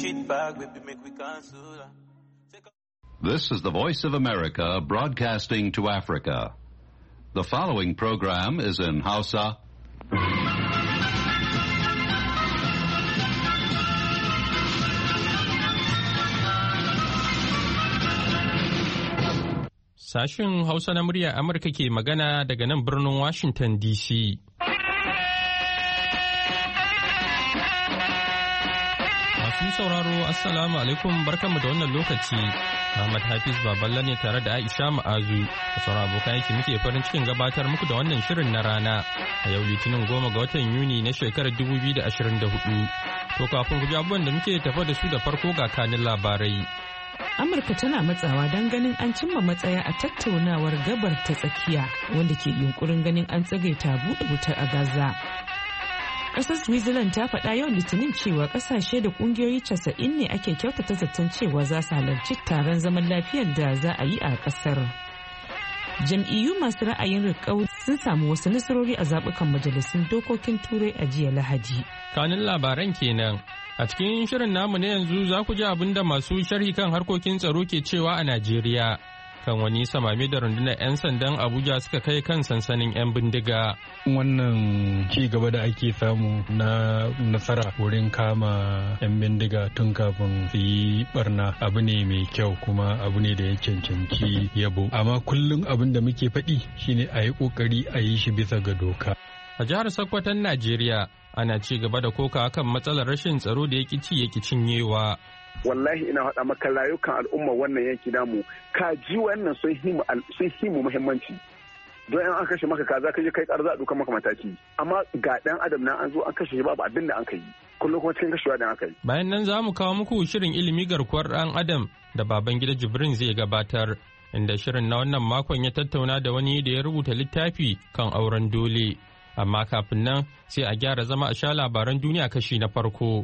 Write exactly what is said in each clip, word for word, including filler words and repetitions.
shit bag, baby, make we cancel that. This is the Voice of America broadcasting to Africa. The following program is in Hausa. Sashen Hausa na murya Amurka ke magana daga nan birnin Washington D C. Masu sauraro, Assalamu alaikum, barkanmu da wannan lokaci. Muhammad Hafiz Baballa ne tare da Aisha Ma'azu da sauran abokan aiki muke farin cikin gabatar muku da wannan shirin na rana a yau Litinin goma ga watan Yuni na shekarar dubu biyu da ashirin da hudu. To kafin ku ji abubuwan da muke tafa da su da farko ga kanin labarai. Amurka tana matsawa don ganin an cimma matsaya a tattaunawar gabar ta tsakiya wanda ke yunkurin ganin an tsagaita buɗe wutar a Gaza. Ƙasar Switzerland ta faɗa yau Litinin cewa ƙasashe da ƙungiyoyi casa'in ne ake kyautata zaton cewa za su halarci taron zaman lafiyar da za a yi a ƙasar. Jam'iyyu masu ra'ayin riƙau sun samu wasu nasarori a zaɓukan majalisun dokokin Turai a jiya Lahadi. Kanin labaran kenan. A cikin shirin namu na yanzu za ku ji abin da masu sharhi kan harkokin tsaro ke cewa a Najeriya kan wani samame da rundunar 'yan sandan Abuja suka kai kan sansanin 'yan bindiga. Wannan ci gaba da ake samu na nasara wurin kama 'yan bindiga tun kafin su yi barna abu ne mai kyau kuma abu ne da ya cancanci yabo. Amma kullum abin da muke faɗi shine a yi ƙoƙari a yi shi bisa ga doka. A jihar Sokoton Najeriya ana ci gaba da koka kan matsalar rashin tsaro da yaki ci yaki cinyewa. Wallahi ina faɗa maka rayukan al'umma wannan yanki namu kaji wannan sun himu muhimmanci. Don in an kashe maka kaza kaje kai ƙarza a dukan maka mataki. Amma ga ɗan adam na an zo an kashe shi babu abin da an kai. Kullum kuma cikin kashewa da aka yi. Bayan nan za mu kawo muku shirin ilimi garkuwar ɗan adam da Babangida Jibrin zai gabatar. Inda shirin na wannan makon ya tattauna da wani da ya rubuta littafi kan auren dole. Amma kafin nan sai a gyara zama a sha labaran duniya kashi na farko.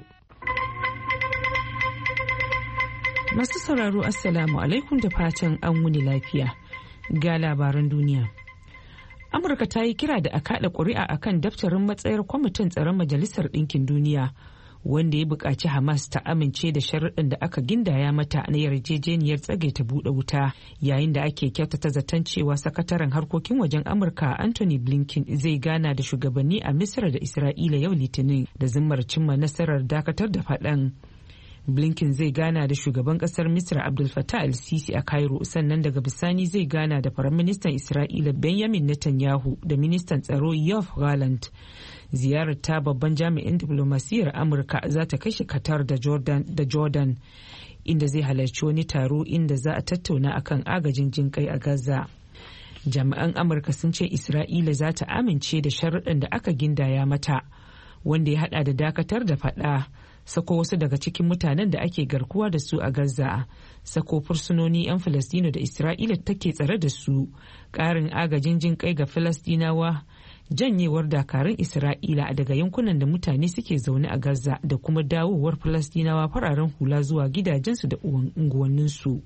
Masu sauraro Assalamu alaikum da fatan an wuni lafiya. Ga labaran duniya. Amurka ta yi kira da a kaɗa ƙuri'a akan daftarin matsayar kwamitin tsaron Majalisar Ɗinkin Duniya wanda ya buƙaci Hamas ta amince da sharuɗin da aka gindaya mata na yarjejeniyar tsagaita buɗe wuta yayin da ake kyautata zaton cewa sakataren harkokin wajen Amurka Anthony Blinken zai gana da shugabanni a Misra da Isra'ila yau Litinin da zimmar cimma nasarar dakatar da faɗan. Blinken zai gana da shugaban kasar Misra Abdul Fattah el-Sisi a Cairo sannan daga bisani zai gana da Firaministan Isra'ila Benjamin Netanyahu da Ministan Tsaro Yoav Gallant. Ziyarar ta babban jami'in diplomasiyyar Amurka za ta kai shi Qatar da Jordan, da Jordan inda zai halarci wani taro inda za a tattauna akan agajin jinkai a Gaza. Jami'an Amurka sun ce Isra'ila za ta amince da sharuɗan da aka gindaya mata wanda ya hada da dakatar da faɗa. Sako wasu daga cikin mutanen da ake garkuwa da su a Gaza, sako fursunoni 'yan Falastino da Isra'ila take tsare da su, ƙarin agajin jin kai ga Falastinawa, janyewar dakarun Isra'ila daga yankunan da mutane suke zaune a Gaza da kuma dawowar Falastinawa fararen hula zuwa gidajensu da unguwanninsu.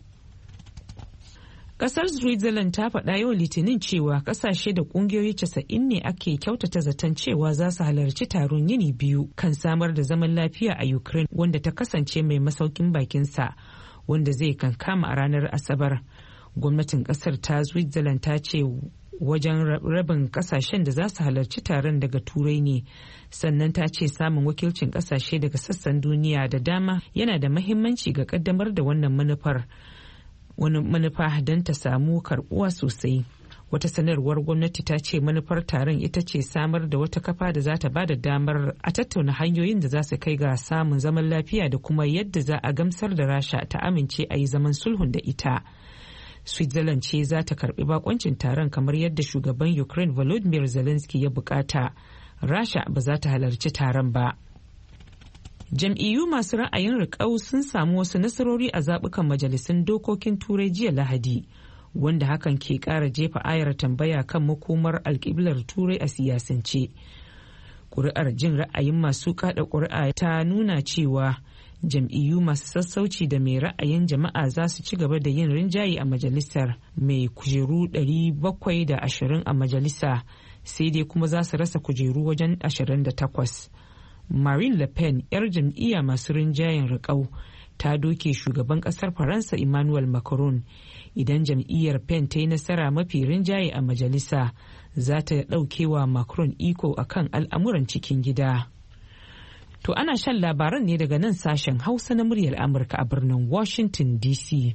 Kasar Switzerland ta faɗa yau Litinin cewa kasashe da ƙungiyoyi casa'in ne ake kyautata zaton cewa za su halarci taron yini biyu kan samar da zaman lafiya a Ukraine wanda ta kasance mai masaukin bakinsa wanda zai kankama a ranar Asabar. Gwamnatin kasar ta Switzerland ta ce wajen rabin kasashen da za su halarci taron daga Turai ne, sannan ta ce samun wakilcin kasashe daga sassan duniya da dama yana da mahimmanci ga kaddamar da wannan manufar. wani manufa don ta samu karbuwa sosai. Wata sanarwar gwamnati ta ce manufar taron ita ce samar da wata kafa da za ta ba da damar a tattauna hanyoyin da za su kai ga samun zaman lafiya da kuma yadda za a gamsar da Rasha ta amince a yi zaman sulhun da ita. Switzerland ce za ta karbi bakoncin taron kamar yadda shugaban Ukraine Volodymyr Zelensky ya bukata. Rasha ba za ta halarci taron ba. Jam'iyyu masu ra'ayin riƙau sun samu wasu nasarori a zaɓukan majalisun dokokin Turai jiya Lahadi, wanda hakan ke ƙara jefa ayar tambaya kan makomar alƙiblar Turai a siyasance. Ƙuri'ar jin ra'ayin masu kaɗa ƙuri'a ta nuna cewa jam'iyyu masu sassauci da mai ra'ayin jama'a za su ci gaba da yin rinjaye a majalisar mai kujeru ɗari bakwai da ashirin a majalisa, sai dai kuma za su rasa kujeru wajen ashirin da takwas. Marine Le Pen 'yar jam'iyya masu rinjayen riƙau ta doke shugaban ƙasar Faransa Emmanuel Macron. Idan jam'iyyar Pen ta yi nasara mafi rinjaye a majalisa, za ta ɗaukewa Macron iko akan al'amuran cikin gida. To ana shan labaran ne daga nan sashen Hausa na muryar Amurka a birnin Washington D C.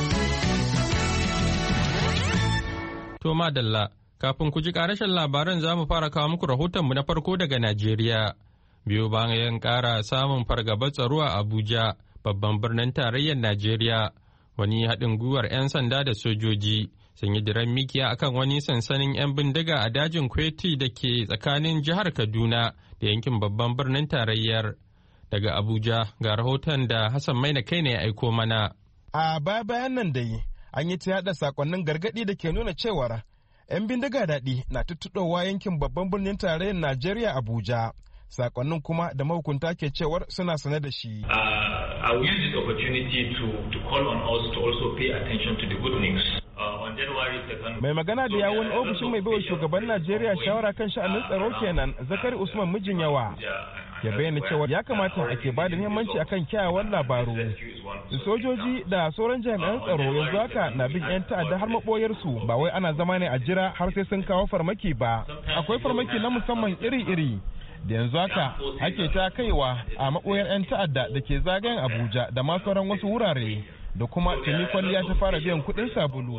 To madalla, kafin ku ji ƙarashin labaran za mu fara kawo muku rahotonmu na farko daga Najeriya. Biyo bayan ƙara samun fargabar tsaro a Abuja, babban birnin tarayyar Najeriya, wani haɗin gwiwar 'yan sanda da sojoji sun yi diran mikiya akan wani sansanin 'yan bindiga a dajin Kweti da ke tsakanin jihar Kaduna da yankin babban birnin tarayyar. Daga Abuja ga rahoton da Hassan Maina kai ne ya aiko mana. A baya bayan nan dai an yi ta yada sakonnin gargadi da ke nuna cewar 'yan bindiga daɗi na tuttuɗowa yankin babban birnin tarayyar Najeriya Abuja. Sakonnin kuma da mahukunta ke cewar suna sane da shi. I will use this opportunity to, to call on us to also pay attention to the good news. Mai magana da yawun ofishin mai baiwa shugaban Najeriya shawara kan sha'anin tsaro kenan Zakari Usman Mijin Yawa ya bayyana cewa ya kamata ake ba da muhimmanci akan kyawawan labaru. Sojoji da sauran jami'an tsaro yanzu haka na bin 'yan ta'adda har maɓoyarsu, ba wai ana zama ne a jira har sai sun kawo farmaki ba. Akwai farmaki na musamman iri-iri da yanzu haka ake ta kaiwa a maɓoyar 'yan ta'adda da ke zagayen Abuja da ma sauran wasu wurare. Da kuma tuni kwalliya ta fara biyan kuɗin sabulu.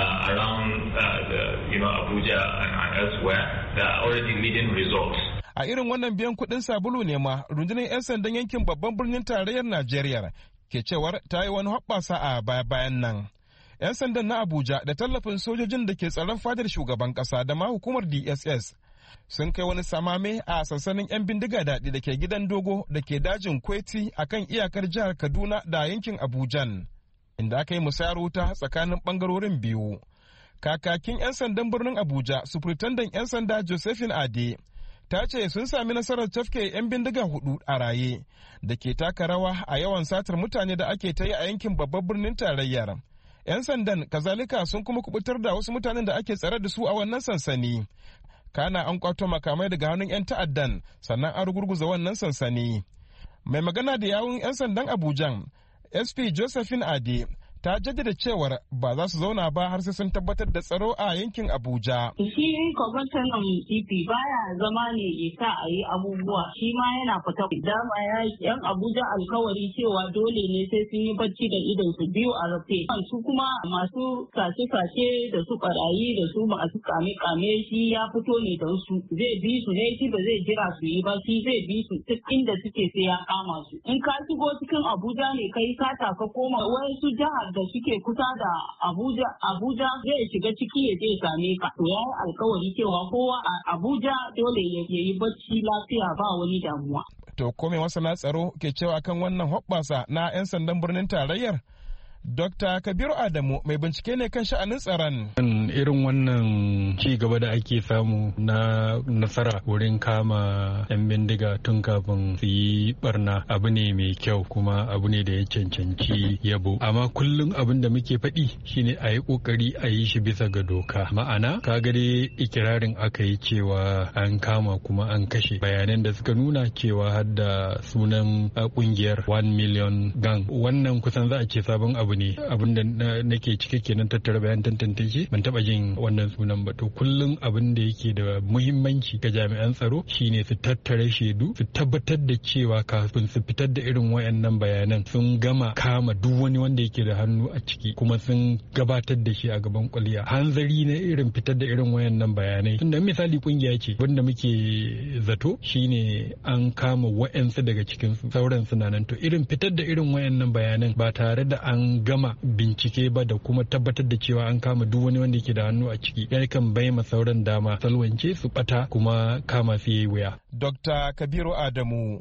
A irin wannan biyan kuɗin sabulu ne ma rundunar 'yan sandan yankin babban birnin tarayyar Najeriya ke cewar ta yi wani hoɓɓasa a baya-bayan nan. 'Yan sandan na Abuja da tallafin sojojin da ke tsaron fadar shugaban ƙasa da ma hukumar D S S sun kai wani samame a sansanin 'yan bindiga daɗi da ke gidan dogo da ke dajin Kweti akan iyakar jihar Kaduna da yankin Abujan, inda aka yi musayar wuta tsakanin ɓangarorin biyu. Kakakin 'yan sandan birnin Abuja, Sufritandan 'yan sanda Josephine Ade, ta ce sun sami nasarar tafke 'yan bindiga hudu a raye da ke taka rawa a yawan satar mutane da ake ta yi a yankin babban birnin tarayyar. 'Yan sandan kazalika sun kuma kubutar da wasu mutanen da ake tsare da su a wannan sansani. Kana an kwato makamai daga hannun 'yan ta'addan, sannan an rugurguza wannan sansani. Mai magana da yawun 'yan sandan Abujan, S P Josephine Ade, ta jaddada cewar ba za su zauna ba har sai sun tabbatar da tsaro a yankin Abuja. Shi kwamishinan C P baya zama ne ya sa a yi abubuwa, shi ma yana fita. Dama ya yan Abuja alkawari cewa dole ne sai sun yi bacci da idon su biyu a rufe. Su kuma masu sace-sace da su barayi da su masu kame-kame shi ya fito ne don su. Zai bi su ne, shi ba zai jira su yi ba, shi zai bi su duk inda suke sai ya kama su. In ka shigo cikin Abuja ne kai sata ka koma wasu jihar da suke kusa da Abuja, Abuja zai shiga ciki ya je same ka. To ya yi alkawari cewa kowa a Abuja dole ya yi bacci lafiya ba wani damuwa. To kome masana tsaro ke cewa kan wannan hoɓɓasa na 'yan sandan birnin tarayyar? Dokta Kabiru Adamu mai bincike ne kan sha'anin tsaron. Irin wannan ci gaba da ake samu na nasara wurin kama 'yan bindiga tun kafin su yi barna abu ne mai kyau kuma abu ne da ya cancanci yabo. Amma kullum abin da muke faɗi shine a yi ƙoƙari a yi shi bisa ga doka. Ma'ana kaga dai ikirarin aka yi cewa an kama kuma an kashe. Bayanan da suka nuna cewa har da sunan ƙungiyar one million gang. Wannan kusan za a ce sabon abu ne abin da nake cike kenan tattara bayan tantance ban taba jin wannan sunan ba. To kullum abin da yake da muhimmanci ga jami'an tsaro shine su tattara shaidu, su tabbatar da cewa kafin su fitar da irin wayannan bayanan sun gama kama duk wani wanda yake da hannu a ciki kuma sun gabatar da shi a gaban kuliya. Hanzari na irin fitar da irin wayannan bayanai tunda misali kungiya ce wanda muke zato shine an kama wayansu daga cikin su sauran suna nan. To irin fitar da irin wayannan bayanan ba tare da an gama bincike ba da kuma tabbatar da cewa an kama duk wani wanda yake da hannu a ciki ya kan bai ma sauran dama salwance su bata kuma kama su yayi wuya. Dokta Kabiru Adamu,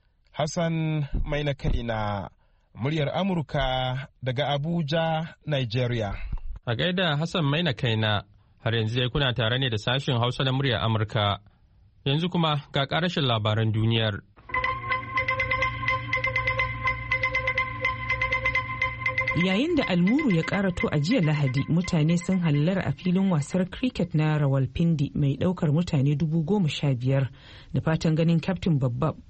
Hassan mai na kaina, muryar Amurka daga Abuja, Nigeria. A gaida Hassan mai na kaina, har yanzu dai kuna tare ne da sashen Hausa na muryar Amurka. Yanzu kuma ga ƙarashin labaran duniyar. Yayin da almuru ya karato a jiya Lahadi, mutane sun hallara a filin wasar cricket na Rawalpindi mai daukar mutane dubu goma sha biyar da fatan ganin kaftin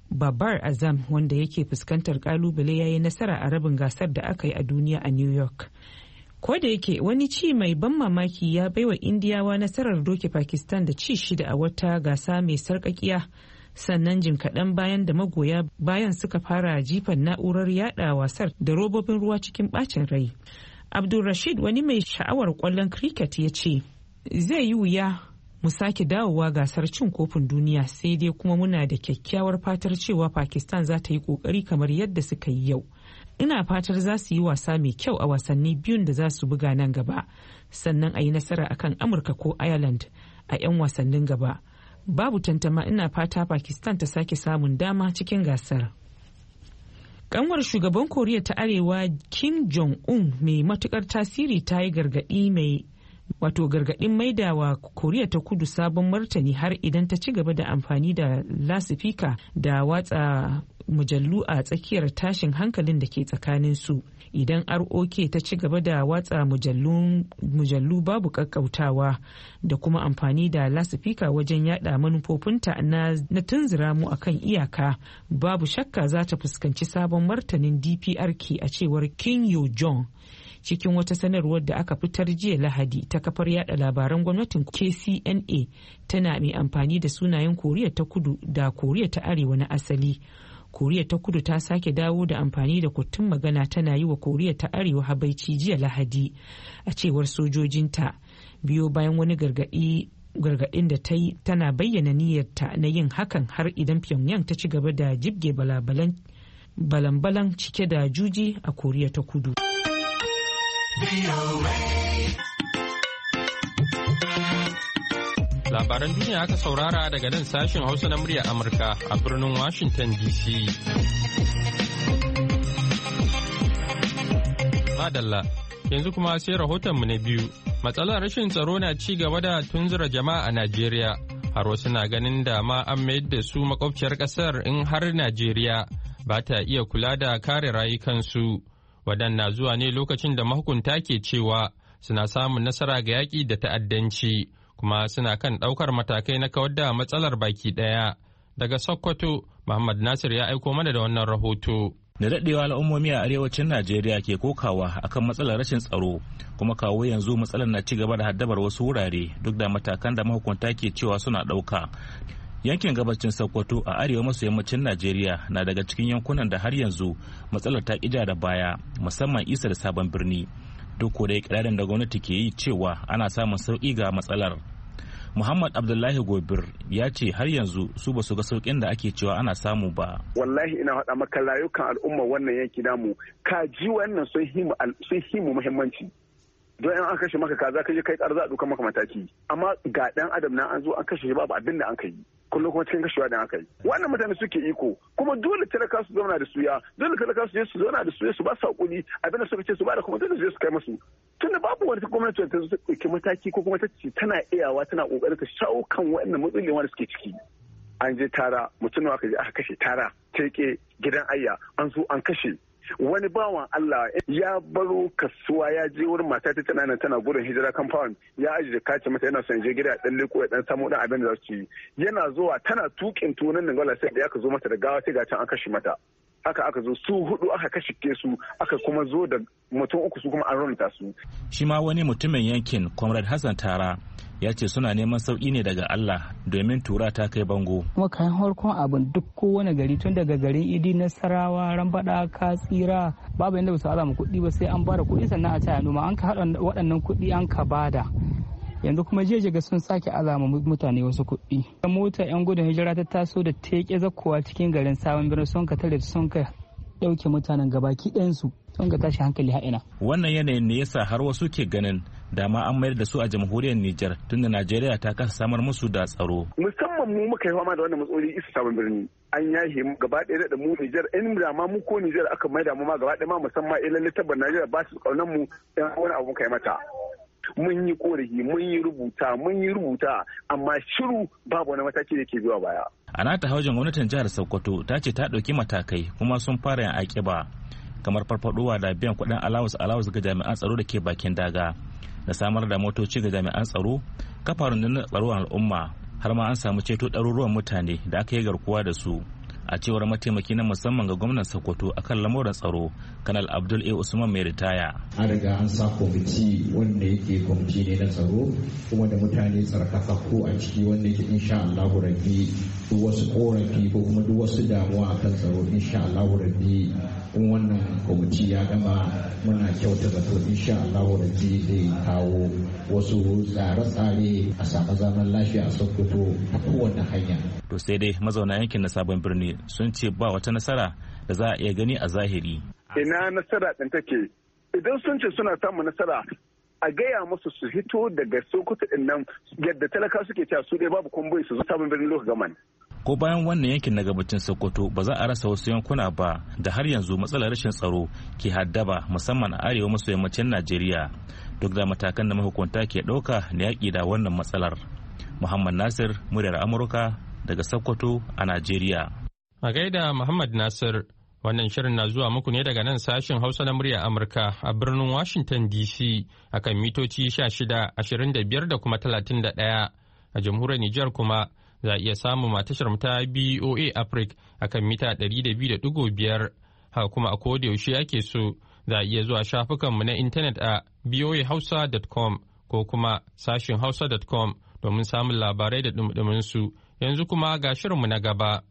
Babar Azam wanda yake fuskantar kalubale ya yi nasara a rabin gasar da aka yi a duniya a New York. Ko da yake wani ci mai ban mamaki ya baiwa Indiyawa nasarar doke Pakistan da ci shida a wata gasa mai sarkakiya, sannan jim kaɗan bayan da magoya bayan suka fara jifan na'urar yada wasar da robobin ruwa cikin bacin rai. Abdulrashid wani mai sha'awar kwallon cricket ya ce, zai yi wuya mu sake dawowa gasar cin kofin duniya, sai dai kuma muna da kyakkyawar fatar cewa Pakistan za ta yi kokari kamar yadda suka yi yau. Ina fatar za su yi wasa mai kyau a wasanni biyun da za su buga nan gaba, sannan a yi nasara akan Amurka ko Ireland a 'yan wasannin gaba. Babu tantama ina fata Pakistan ta sake samun dama cikin gasar. Kanwar shugaban Koriya ta Arewa Kim Jong-un mai matukar tasiri ta yi gargadi mai wato gargadin maidawa Koriya ta Kudu sabon martani har idan ta ci gaba da amfani da lasifika da watsa mujallu a tsakiyar tashin hankalin da ke tsakanin su. Idan R O K ta ci gaba da watsa mujallu babu kakkautawa da kuma amfani da lasifika wajen yada manufofinta na, na tunzura mu akan iyaka, babu shakka za ta fuskanci sabon martanin D P R K, a cewar Kim Yo Jong cikin wata sanarwar da aka fitar jiya Lahadi ta kafar yada labaran gwamnatin K C N A, tana mai amfani da sunayen Koriya ta Kudu da Koriya ta Arewa na asali. Koriya ta Kudu ta sake dawo da amfani da kuttun magana tana yi wa Koriya ta Arewa habaici jiya Lahadi, a cewar sojojinta, biyo bayan wani gargadi gargadin da ta yi tana bayyana niyyarta na yin hakan har idan Pyongyang ta ci gaba da jibge balan-balan cike da juji a Koriya ta Kudu. Labaran duniya aka saurara daga nan sashen Hausa na muryar Amurka a birnin Washington D C. Madalla, yanzu kuma sai rahotonmu na biyu. Matsalar rashin tsaro na ci gaba da tunzura jama'a a Najeriya. Har wasu na ganin da ma an mayar da su makwabciyar ƙasar in har Najeriya ba ta iya kula da kare rayukansu. Waɗanna zuwa ne lokacin da mahukunta ke cewa suna samun nasara ga yaƙi da ta'addanci, kuma suna kan ɗaukar matakai na kawar da matsalar baki ɗaya. Daga Sokoto, Muhammad Nasir ya aiko mana da wannan rahoto. Da daɗewa al'ummomi a arewacin Najeriya ke kokawa akan matsalar rashin tsaro, kuma kawo yanzu matsalar na ci gaba da haddabar wasu wurare duk da matakan da mahukunta ke cewa suna ɗauka. Yankin gabacin Sokoto a arewa maso yammacin Najeriya na daga cikin yankunan da har yanzu matsalar ta ƙija da baya, musamman Isa da Sabon Birni. Duk da ikirarin da gwamnati ke yi cewa ana samun sauƙi ga matsalar. Muhammad Abdullahi Gobir ya ce har yanzu su ba su ga sauƙin da ake cewa ana samu ba. Wallahi ina faɗa maka rayukan al'umma wannan yanki namu, kaji wannan sun himu muhimmanci. Don in an kashe maka kaza ka je kai ƙarza a dukan maka mataki, amma ga ɗan adam na an zo an kashe shi babu abin da an kai, kullum kuma cikin kashewa da aka yi. Wannan mutane suke iko, kuma dole talaka su zauna da suya, dole talaka su je su zauna da suya su ba su hakuri, abin da suka ce su ba da kuma dole su je su kai masu. Tunda babu wani gwamnati ta zo ta ɗauki mataki ko kuma ta ce tana iyawa tana ƙoƙarin ta shawo kan waɗannan matsalolin wanda suke ciki. An je tara, mutum aka je aka kashe tara, teke gidan ayya, an zo an kashe. Wani bawan Allah ya baro kasuwa ya je wurin mata ta tana tana gudun hijira compound, ya ajiye kace mata yana son je gida dan leko ya dan samu dan abin da za su ci. Yana zuwa tana tukin tunan nan gwala sai da aka zo mata da gawa sai ga can an kashe mata. Haka aka zo su hudu aka kashe su, aka kuma zo da mutum uku su kuma an runta su. Shi ma wani mutumin yankin Comrade Hassan Tara ya ce suna neman sauki ne daga Allah domin tura ta kai bango. Kuma kayan harkon abin duk kowane gari tun daga garin Idi, Nasarawa, Rambada, Katsira babu yadda ba su alama kuɗi ba sai an bada kuɗi sannan a taya noma, an ka haɗa waɗannan kuɗi an ka bada. Yanzu kuma jeje ga sun sake alama mutane wasu kuɗi. Mota 'yan gudun hijira ta taso da teke zakkowa cikin garin Sabon Birni sun ka tare sun ka ɗauke mutanen gabaki ɗayansu sun ka tashi hankali ha'ina. Wannan yanayin ne yasa har wasu ke ganin dama an mayar da su a jamhuriyar Nijar tunda Najeriya ta kasa samar musu da tsaro. Musamman mu muka yi fama da wannan matsaloli Isa Sabon Birni. An yahe mu gaba ɗaya da mu Nijar, in da ma mu ko Nijar aka maida mu ma gaba ɗaya ma musamman ilan littabar Najeriya ba su kaunan mu ɗan wani abu kai mata. Mun yi korafi, mun yi rubuta, mun yi rubuta, amma shiru babu wani mataki da ke zuwa baya. A nata haujin gwamnatin jihar Sokoto ta ce ta ɗauki matakai kuma sun fara yin aƙiba, kamar farfadowa da biyan kuɗin alawus alawus ga jami'an tsaro da ke bakin daga, da samar da motoci ga jami'an tsaro, kafa rundunar tsaron al'umma, har ma an samu ceto ɗaruruwan mutane da aka yi garkuwa da su. a cewar mataimaki na musamman ga gwamnan Sokoto akan lamuran tsaro Kanal Abdul A Usman mai ritaya. An riga an sa kwamiti wanda yake kwamiti ne na tsaro kuma da mutane tsarkakakku a ciki wanda yake insha Allah rabbi duk wasu korafi ko kuma duk wasu damuwa akan tsaro insha Allah rabbi in wannan kwamiti ya gama muna kyauta zato insha Allah rabbi zai kawo wasu tsare-tsare a samu zaman lafiya a Sokoto a kowane hanya. To sai dai mazauna yankin na Sabon Birni sun ce ba wata nasara da za a iya gani a zahiri. Ina nasara ɗin take? Idan sun ce suna samun nasara a gaya musu su hito daga Sokoto ɗin nan yadda talaka suke cewa su dai babu kumbai su zo Sabon Birni lokacin gaman. Ko bayan wannan yankin na gabacin Sokoto ba za a rasa wasu yankuna ba da har yanzu matsalar rashin tsaro ke haddaba musamman a arewa maso yammacin Najeriya duk da matakan da mahukunta ke ɗauka na yaƙi da wannan matsalar. Muhammad Nasir, muryar Amurka daga Sokoto a Najeriya. A gaida Muhammad Nasir, wannan shirin na zuwa muku ne daga nan sashen Hausa na muryar Amurka a birnin Washington D C akan mitoci sha shida, ashirin da biyar da kuma talatin da ɗaya. A jamhuriyar Nijar kuma za a iya samun matashar ta B O A Africa akan mita ɗari da biyu da ɗigo biyar. Haka kuma a koda yaushe ake so za a iya zuwa shafukanmu na intanet a b o a hausa dot com ko kuma sashen hausa dot com domin samun labarai da ɗumɗumin su. Yanzu kuma ga shirinmu na gaba.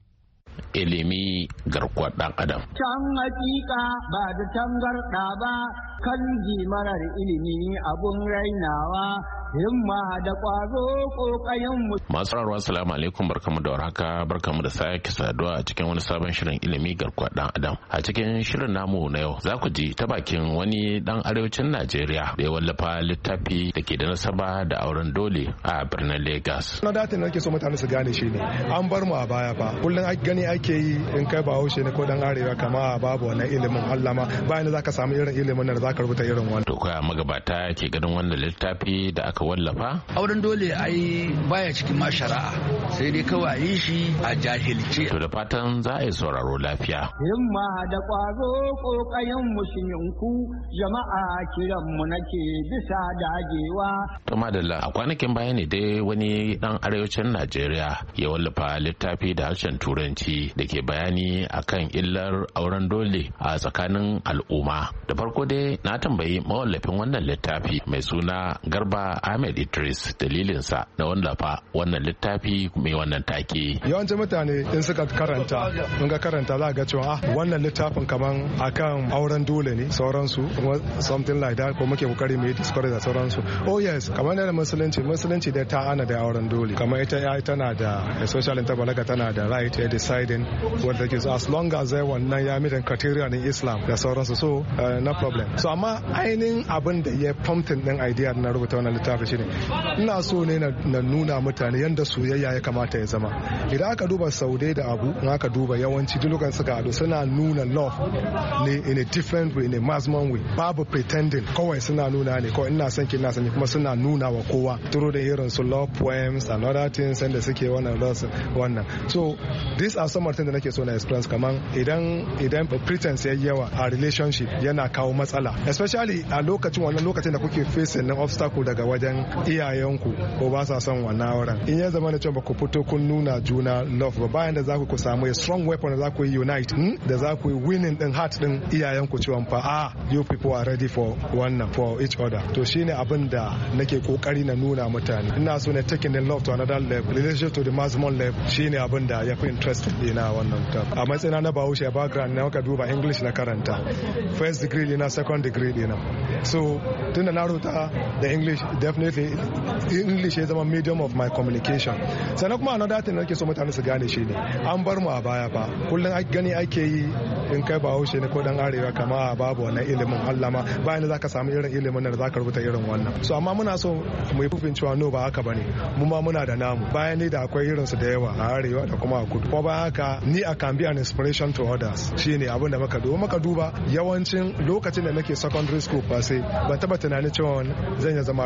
Ilimi garkuwar ɗan adam. Can hakika ba da tangarɗa ba, kan marar ilimi abun rainawa, himma da ƙwazo ƙoƙayen mu. Masu rarwa assalamu alaikum, barkamu da warhaka, barkamu da sake saduwa a cikin wani sabon shirin ilimi garkuwar ɗan adam. A cikin shirin namu na yau za ku ji ta bakin wani ɗan arewacin Najeriya da ya wallafa littafi da ke da nasaba da auren dole a birnin Lagos. Na datin nake so mutane su gane shi ne an bar mu a baya fa kullum gani ake yi in kai ba haushe ne ko dan arewa kama babu wannan ilimin Allah ma bayan da zaka samu irin ilimin da zaka rubuta irin wannan. To kai magabata ke ganin wannan littafi da aka wallafa? Auren dole ai baya cikin ma shari'a sai dai kawai yi shi a jahilce. To da fatan za a yi sauraro lafiya. Himma da ƙwazo ƙoƙayen musulminku jama'a kiran mu nake bisa dagewa. To madalla a kwanakin baya ne dai wani dan arewacin Najeriya ya wallafa littafi da harshen Turanci da ke bayani akan illar auren dole a tsakanin al'umma. Da farko dai na tambayi mawallafin wannan littafi mai suna Garba Ahmed Idris dalilinsa na wallafa wannan littafi mai wannan take. Yawancin mutane in suka karanta, in ga karanta za ga cewa ah wannan littafin kaman akan auren dole ne sauransu kuma something like that ko muke kokari mu yi discourage da sauransu. Oh yes, kamar da musulunci musulunci da ta ana da auren dole. Kamar ita ya tana da social interbalaga tana da right to deciding what they so as long as they wannan ya meet criteria in Islam da sauransu so uh, no problem. So amma ainihin abin da ya prompting din idea na rubuta wannan littafi shine ina so ne na nuna mutane yanda soyayya ya kamata ya zama. Idan aka duba Saude da Abu in aka duba yawanci duk lokacin suka haɗu suna nuna love ne in a different way in a maximum way babu pretending kawai suna nuna ne kawai ina son ki ina son kuma suna nuna wa kowa turo da irin su love poems and other things da suke wannan wannan so these are some of the things da nake so na experience kaman idan idan pretense yayi yawa a relationship yana kawo matsala especially a lokacin wannan lokacin da kuke facing na obstacle daga wajen iyayenku ko ba sa son wannan auren in ya zama da cewa ba ku fito kun nuna juna love ba bayan da za ku samu a strong weapon da za ku yi unite da za ku yi winning din heart din iyayenku cewa fa ah you people are ready for wannan for each other to shine abin da nake kokari na nuna mutane ina so na taking the love to another level relationship to the maximum level shine abin da ya fi interested dina wannan a matsayina na bahaushe a background na maka duba English na karanta first degree dina second degree dina so tunda na rubuta da English definitely English ya zama medium of my communication sannan kuma another thing nake so mutane su gane shi ne an bar mu a baya fa kullum gani ake yi in kai bahaushe ne ko dan arewa kama babu wannan ilimin Allah ma bayan da zaka samu irin ilimin da zaka rubuta irin wannan so amma muna so mu yi fufin cewa no ba haka bane mu ma muna da namu bayan ne da akwai irin su da yawa a arewa da kuma a kudu ko bayan haka ni a can be an inspiration to others shine abin da muka duba muka duba yawancin lokacin da nake secondary school fa sai ban taba tunanin cewa zan ya zama writer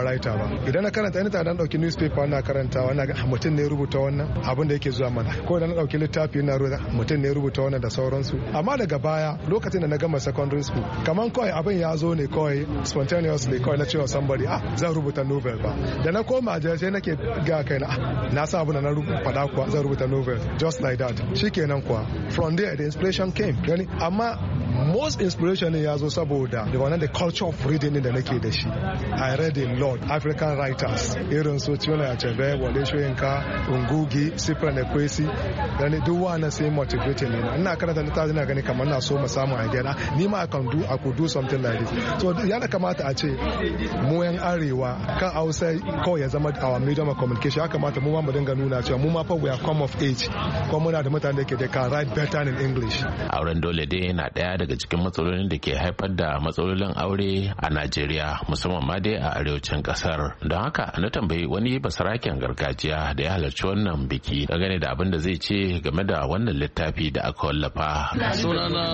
karantawa idan na karanta ina ta dan dauki newspaper na karantawa ina ga mutum ne rubuta wannan abin da yake zuwa mana ko idan na dauki littafi na rubuta mutum ne rubuta wannan da sauransu amma daga baya lokacin da na gama secondary school kaman kawai abin ya zo ne kawai spontaneously kawai na cewa somebody ah zan rubuta novel ba da na koma a sai nake ga kaina ah na sa abin da na rubuta fada kuwa zan rubuta novel just like that shikenan kuwa from there the inspiration came gani amma most inspiration ya zo saboda da wannan the culture of reading da nake da shi I read a lot African writers irin su Chinua Achebe Wole Soyinka Ngugi Cyprian Ekwesi dan duk wannan sai motivate ne ina karanta littafi ina gani kamar na so mu samu idea ni ma I can do I could do something like this so ya da kamata a ce mu yan arewa kan Hausa kawai ya zama our medium of communication ya kamata mu ma mu dinga nuna cewa mu ma fa we are come of age kuma muna da mutane da ke da can write better in English auren dole dai yana daya daga cikin matsalolin da ke haifar da matsalolin aure a Najeriya musamman ma dai a arewacin kasar don haka na tambayi wani basaraken gargajiya da ya halarci wannan biki dangane da abin da zai ce game da wannan littafi da aka wallafa. Sunana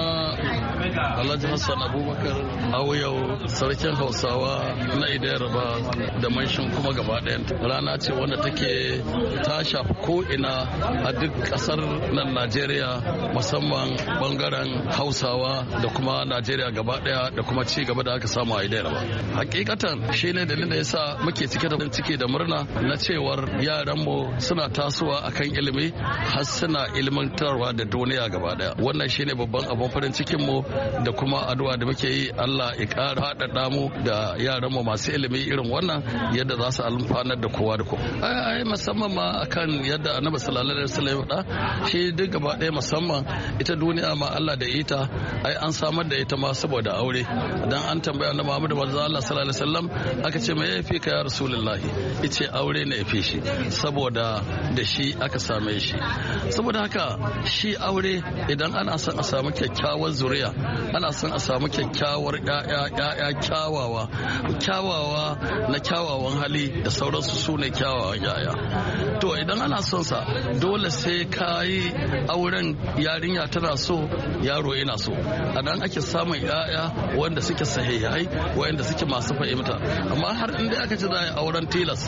Alhaji Hassan Abubakar Auyau sarkin Hausawa na Idaraba da Manshin kuma gaba ɗayan rana ce wanda take ta shafi ko ina a duk kasar nan Najeriya musamman bangaren Hausawa da kuma Najeriya gaba daya da kuma ci gaba da aka samu a Idaraba. Hakikatan shine dalilin da yasa muke cike da cike da murna na cewar yaran mu suna tasowa akan ilimi har suna ilmantarwa da duniya gaba daya. Wannan shine babban abin farin cikin mu da kuma addu'a da muke yi Allah ya ƙara haɗaɗa mu da yaran mu masu ilimi irin wannan yadda za su alfanar da kowa da kowa. Ai musamman ma akan yadda Annabi sallallahu alaihi wasallam ya faɗa shi duk gaba daya musamman ita duniya ma Allah da ita ai an samar da ita ma saboda aure dan an tambaya na Muhammadu manzo Allah sallallahu alaihi wasallam aka ce me yafi ka ya rasulullahi yace aure ne yafi shi saboda da shi aka same shi saboda haka shi aure idan ana son a samu kyakkyawar zuriya ana son a samu kyakkyawar ƴaƴa ƴaƴa kyawawa kyawawa na kyawawan hali da sauransu su ne kyawawan ƴaƴa to idan ana son sa dole sai kayi auren yarinya tana so yaro yana so a nan ake samun ya'ya wanda suke sahihai wanda suke masu fahimta amma har inda aka ci za a auren tilas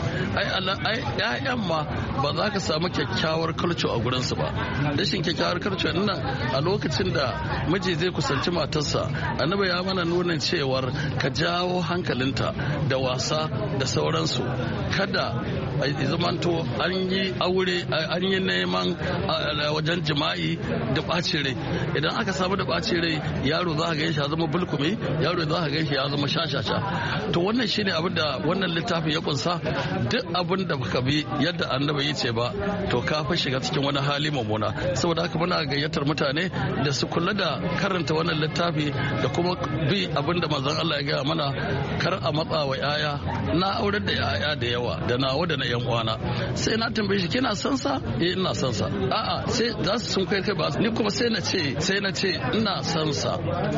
ai ya'yan ma ba za ka samu kyakkyawar culture a gurinsu ba rashin kyakkyawar culture nan a lokacin da miji zai kusanci matarsa annabi ya mana nuna cewar ka jawo hankalinta da wasa da sauransu kada zamanto an yi aure an yi neman wajen jima'i da ɓacin rai idan aka samu da ɓacin rai yaro za a gan shi ya zama bulkumi yaro za a gan shi ya zama shashasha to wannan shine abin da wannan littafin ya kunsa duk abin da baka bi yadda annabi ya ce ba to ka fa shiga cikin wani hali mummuna saboda haka muna gayyatar mutane da su kula da karanta wannan littafi da kuma bi abin da manzon Allah ya gaya mana kar a matsa wa yaya na aurar da yaya da yawa da nawa da na yan uwana sai na tambaye shi kina son sa eh ina son sa a'a sai za su sun kai kai ba ni kuma sai na ce sai na ce ina son sa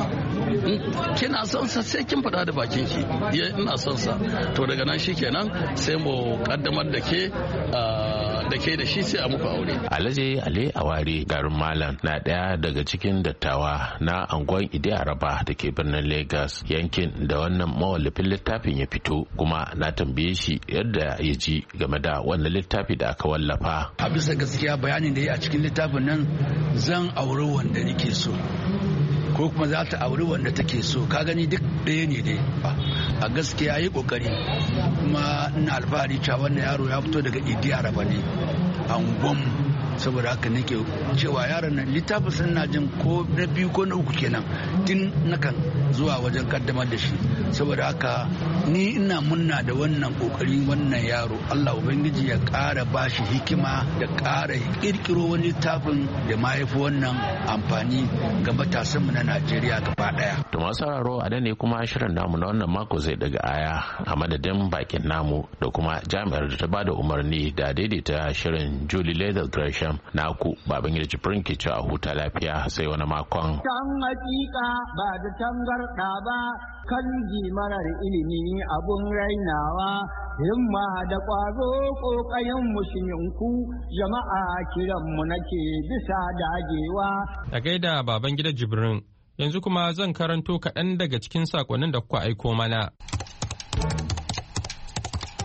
kina son sa sai kin faɗa da bakin ki ina son sa to daga nan shikenan sai mu kaddamar da ke da ke da shi sai a muku aure. Alhaji Ali Awari garin Malam na ɗaya daga cikin dattawa na angon Idi Araba da ke birnin Lagos yankin da wannan mawallafin littafin ya fito kuma na tambaye shi yadda ya ji game da wannan littafi da aka wallafa. A bisa gaskiya bayanin da ya a cikin littafin nan zan auri wanda nake so ko kuma za ta auri wanda take so ka gani duk ɗaya ne dai a gaskiya yi kokari kuma ina alfahari cewa wannan yaro ya fito daga Idi Araba ne angon saboda haka nake cewa yaron nan littafin sun na jin ko na biyu ko na uku kenan tun nakan zuwa wajen kaddamar da shi saboda haka ni ina munna da wannan kokari wannan yaro Allah ubangiji ya ƙara bashi hikima da ƙara kirkiro wani littafin da ma yafi wannan amfani ga matasanmu na Najeriya gaba daya. To masu sauraro a ne kuma shirin namu na wannan mako zai daga aya a madadin bakin namu da kuma jami'ar da ta bada umarni da daidaita shirin Julie Leather Gresham naku baban gida Jibrin ke cewa huta lafiya sai wani makon. Can hakika ba da tangarda ba kan marar ilimi abun rainawa himma da ƙwazo ƙoƙayen musulminku jama'a kiranmu nake bisa dagewa. Da gaida baban gida Jibrin yanzu kuma zan karanto kaɗan daga cikin saƙonnin da kuka aiko mana.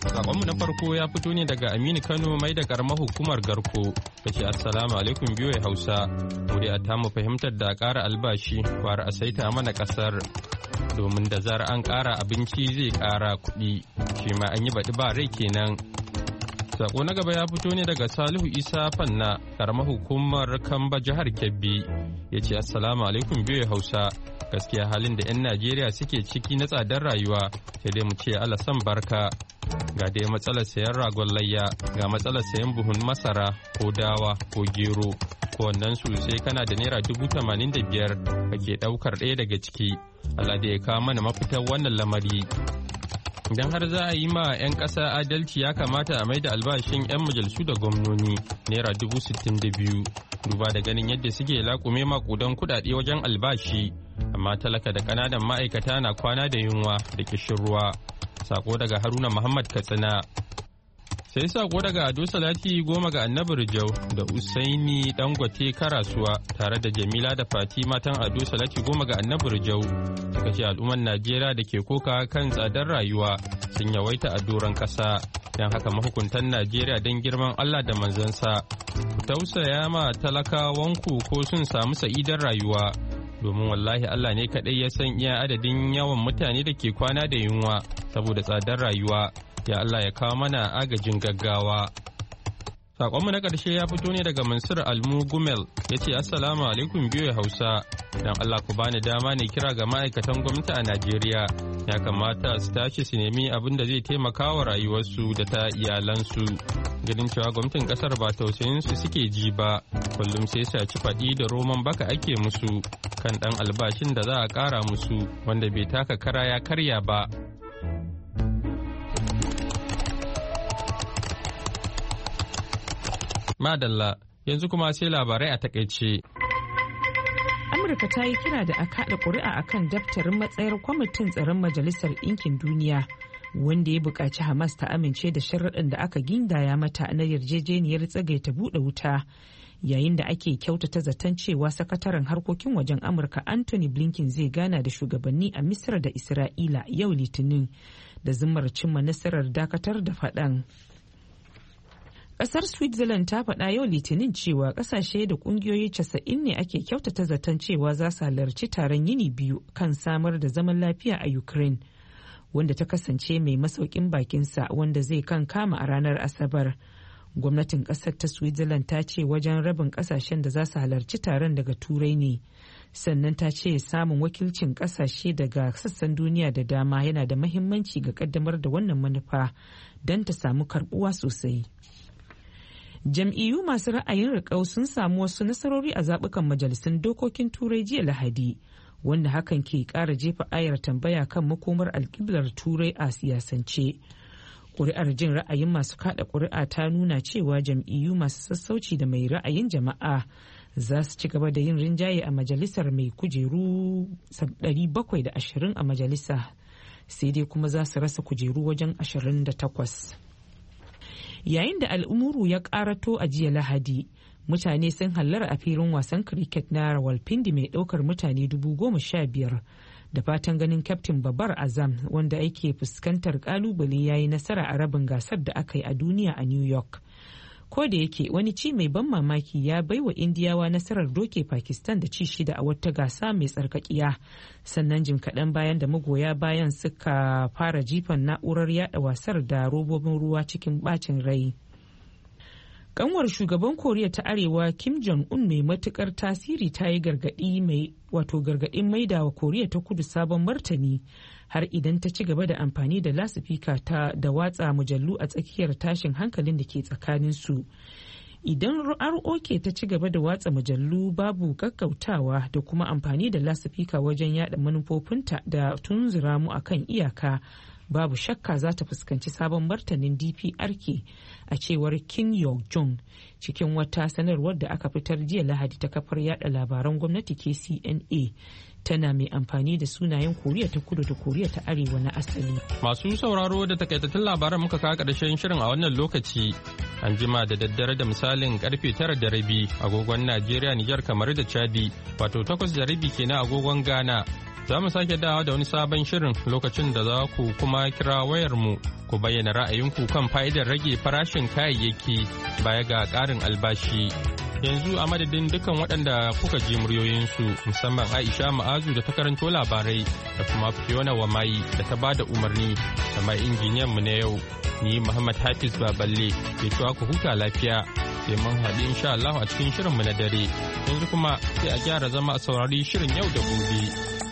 Sakonmu na farko ya fito ne daga Aminu Kano mai da karamar hukumar Garko da ce Assalamu alaikum biyoyi Hausa. Mu dai a tamu fahimtar da ƙara albashi kwara a saita mana ƙasar. Domin da zarar an ƙara abinci zai ƙara kuɗi, shi ma an yi baɗi ba rai kenan. Sako na gaba ya fito ne daga Salihu Isa Fanna karamar hukumar Kamba jihar Kebbi ya ce Assalamu alaikum biyoyi Hausa. Gaskiya halin da 'yan Najeriya suke ciki na tsadar rayuwa sai dai mu ce Allah san barka. Ga dai matsalar sayan ragon layya, ga matsalar sayan buhun masara ko dawa ko gero, ko wannan su sai kana da naira dubu tamanin da biyar kake ɗaukar ɗaya daga ciki. Allah da ya kawo mana mafitar wannan lamari. Idan har za a yi ma 'yan ƙasa adalci ya kamata a mai da albashin 'yan majalisu da gwamnoni naira dubu sittin da biyu. Duba da ganin yadda suke laƙume maƙudan kuɗaɗe wajen albashi, amma talaka da ƙananan ma'aikata na kwana da yunwa da kishirwa. Sako daga Haruna Muhammad Katsina. Sai sako daga Ado Salati goma ga Annabi Rijau da Usaini Dangote Karasuwa tare da Jamila da Fati matan Ado Salati goma ga Annabi Rijau. Suka ce al'ummar Najeriya da ke koka kan tsadar rayuwa sun yawaita a doron ƙasa. Don haka mahukuntan Najeriya don girman Allah da manzansa ku tausaya ma talakawanku ko sun samu sa'idar rayuwa. Domin wallahi Allah ne kaɗai ya san iya adadin yawan mutane da ke kwana da yunwa saboda tsadar rayuwa. Ya Allah ya kawo mana agajin gaggawa. Saƙonmu na ƙarshe ya fito ne daga Mansur Almu Gumel ya ce Assalamu alaikum biyu Hausa. Don Allah ku bani dama ne kira ga ma'aikatan gwamnati a Najeriya. Ya kamata su tashi su nemi abin da zai taimaka wa rayuwarsu da ta iyalansu. Ganin cewa gwamnatin ƙasar ba tausayin su suke ji ba. Kullum sai su ci faɗi da roman baka ake musu kan ɗan albashin da za a ƙara musu wanda bai taka kara ya karya ba. Madalla, yanzu kuma sai labarai a takaice. Amurka ta yi kira da a kaɗa ƙuri'a akan daftarin matsayar kwamitin tsaron Majalisar Ɗinkin Duniya wanda ya buƙaci Hamas ta amince da sharaɗin da aka gindaya mata na yarjejeniyar tsagaita buɗe wuta, yayin da ake kyautata zaton cewa sakataren harkokin wajen Amurka Anthony Blinken zai gana da shugabanni a Misra da Isra'ila yau Litinin da zimmar cimma nasarar dakatar da faɗan. Kasar Switzerland ta faɗa yau Litinin cewa ƙasashe da ƙungiyoyi casa'in ne ake kyautata zaton cewa za su halarci taron yini biyu kan samar da zaman lafiya a Ukraine, wanda ta kasance mai masaukin bakinsa wanda zai kan kama a ranar Asabar. Gwamnatin ƙasar ta Switzerland ta ce wajen rabin ƙasashen da za su halarci taron daga Turai ne, sannan ta ce samun wakilcin ƙasashe daga sassan duniya da dama yana da mahimmanci ga ƙaddamar da wannan manufa don ta samu karɓuwa sosai. Jam'iyyu masu ra'ayin riƙau sun samu wasu nasarori a zaɓukan majalisun dokokin Turai jiya Lahadi, wanda hakan ke ƙara jefa ayar tambaya kan makomar alƙiblar Turai a siyasance. Ƙuri'ar jin ra'ayin masu kaɗa ƙuri'a ta nuna cewa jam'iyyu masu sassauci da mai ra'ayin jama'a za su ci gaba da yin rinjaye a majalisar mai kujeru ɗari bakwai da ashirin a majalisa, sai dai kuma za su rasa kujeru wajen ashirin da takwas. Yayin da al'umuru ya karato a jiya Lahadi, mutane sun hallara a filin wasan cricket na Rawalpindi mai daukar mutane dubu goma sha biyar da fatan ganin Kyaftin Babar Azam wanda yake fuskantar kalubale ya yi nasara a rabin gasar da aka yi a duniya a New York. Ko da yake wani ci mai ban mamaki ya baiwa Indiyawa nasarar doke Pakistan da ci shida a wata gasa mai tsarkakiya, sannan jim kaɗan bayan da magoya bayan suka fara jifan na'urar yada wasar da robobin ruwa cikin bacin rai. Kanwar shugaban Koriya ta Arewa Kim Jong-un mai matukar tasiri ta yi gargaɗi mai wato gargaɗin maidawa Koriya ta Kudu sabon martani har idan ta ci gaba da amfani da lasifika ta da watsa mujallu a tsakiyar tashin hankalin da ke tsakaninsu. Idan R O K ta ci gaba da watsa mujallu babu gaggautawa da kuma amfani da lasifika wajen yada manufofinta da tunzura mu akan iyaka, babu shakka za ta fuskanci sabon martanin D P R K, a cewar Kim Yo-jong cikin wata sanarwar da aka fitar jiya Lahadi ta kafar yada labaran gwamnati K C N A. Tana mai amfani da sunayen Koriya ta Kudu da Koriya ta Arewa na asali. Masu sauraro da takaitattun labaran muka kawo ƙarshen shirin a wannan lokaci. An jima da daddare da misalin karfe tara da rabi agogon Najeriya, Nijar, kamar da Chadi, wato takwas da rabi kenan agogon Ghana. Za mu sake dawa da wani sabon shirin lokacin da za ku kuma kira wayarmu ku bayyana ra'ayinku kan fa'idar rage farashin kayayyaki baya ga ƙarin albashi. Yanzu a madadin dukkan waɗanda kuka ji muryoyinsu musamman Aisha Ma'azu da ta karanto labarai da kuma Fiona Wamayi da ta ba da umarni da mai injiniyan mu na yau. Ni Muhammad Hafiz Baballe ke cewa ku huta lafiya sai mun haɗu insha Allah a cikin shirinmu na dare. Yanzu kuma sai a gyara zama a saurari shirin yau da gobe.